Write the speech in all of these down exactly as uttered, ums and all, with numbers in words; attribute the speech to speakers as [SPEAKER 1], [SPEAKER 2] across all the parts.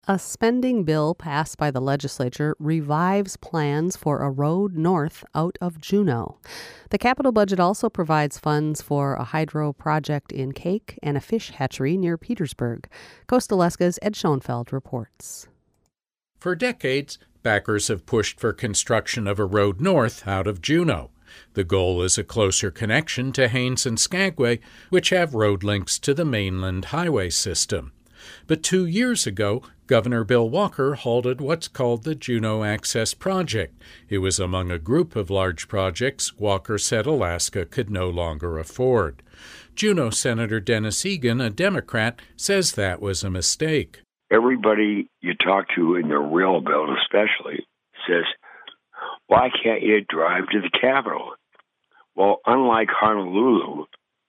[SPEAKER 1] A spending bill passed by the legislature revives plans for a road north out of Juneau. The capital budget also provides funds for a hydro project in Cake and a fish hatchery near Petersburg. Coast Alaska's Ed Schoenfeld reports.
[SPEAKER 2] For decades, backers have pushed for construction of a road north out of Juneau. The goal is a closer connection to Haines and Skagway, which have road links to the mainland highway system. But two years ago, Governor Bill Walker halted what's called the Juneau Access Project. It was among a group of large projects Walker said Alaska could no longer afford. Juneau Senator Dennis Egan, a Democrat, says that was a mistake.
[SPEAKER 3] Everybody you talk to in the rail belt especially says, why can't you drive to the capital? Well, unlike Honolulu,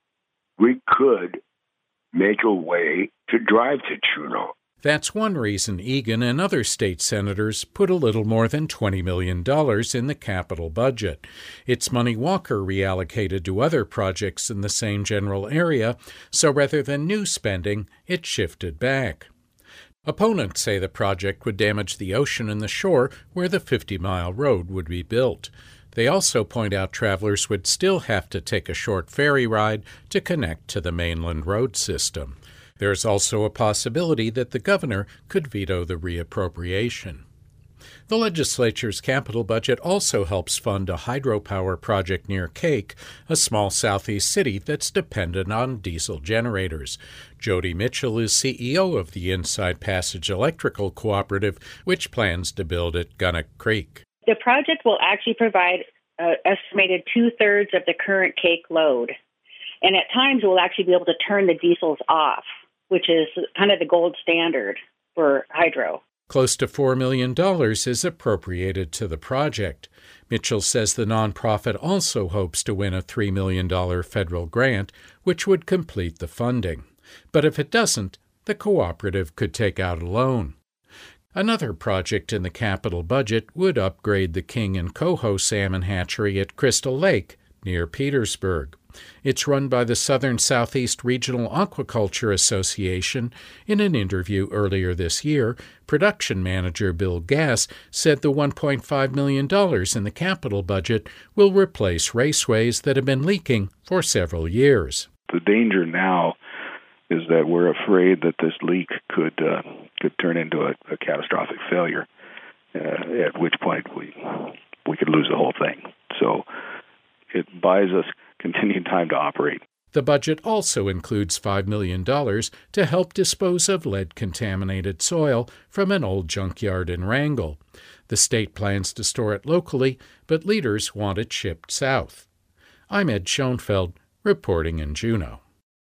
[SPEAKER 3] we could make a way to drive to Juneau.
[SPEAKER 2] That's one reason Egan and other state senators put a little more than twenty million dollars in the capital budget. It's money Walker reallocated to other projects in the same general area, so rather than new spending, it shifted back. Opponents say the project would damage the ocean and the shore where the fifty-mile road would be built. They also point out travelers would still have to take a short ferry ride to connect to the mainland road system. There's also a possibility that the governor could veto the reappropriation. The legislature's capital budget also helps fund a hydropower project near Cake, a small southeast city that's dependent on diesel generators. Jody Mitchell is C E O of the Inside Passage Electrical Cooperative, which plans to build at Gunnock Creek.
[SPEAKER 4] The project will actually provide an estimated two-thirds of the current Cake load. And at times, we'll actually be able to turn the diesels off, which is kind of the gold standard for hydro.
[SPEAKER 2] Close to four million dollars is appropriated to the project. Mitchell says the nonprofit also hopes to win a three million dollars federal grant, which would complete the funding. But if it doesn't, the cooperative could take out a loan. Another project in the capital budget would upgrade the king and coho salmon hatchery at Crystal Lake near Petersburg. It's run by the Southern Southeast Regional Aquaculture Association. In an interview earlier this year, production manager Bill Gass said the one point five million dollars in the capital budget will replace raceways that have been leaking for several years.
[SPEAKER 5] The danger now is that we're afraid that this leak could uh, could turn into a, a catastrophic failure, uh, at which point we we could lose the whole thing. So it buys us continued time to operate.
[SPEAKER 2] The budget also includes five million dollars to help dispose of lead-contaminated soil from an old junkyard in Wrangell. The state plans to store it locally, but leaders want it shipped south. I'm Ed Schoenfeld, reporting in Juneau.